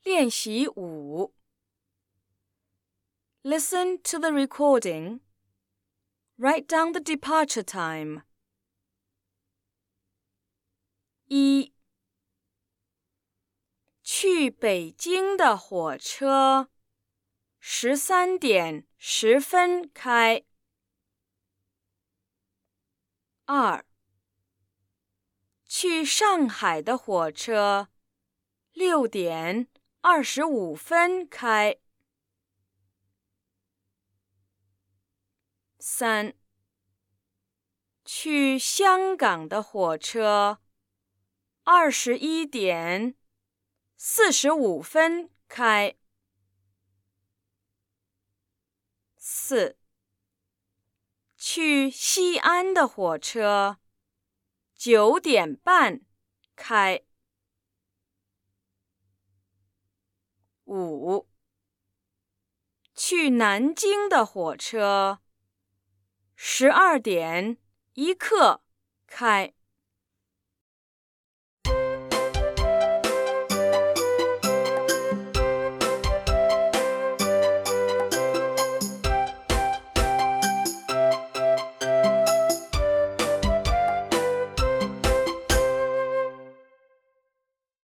练习5 Listen to the recording. Write down the departure time. 1. 去北京的火车13点10分开。2. 去上海的火车6点25分开。3. 去香港的火车21点45分开。4. 去西安的火车9点半开。5. 去南京的火车12点1刻开。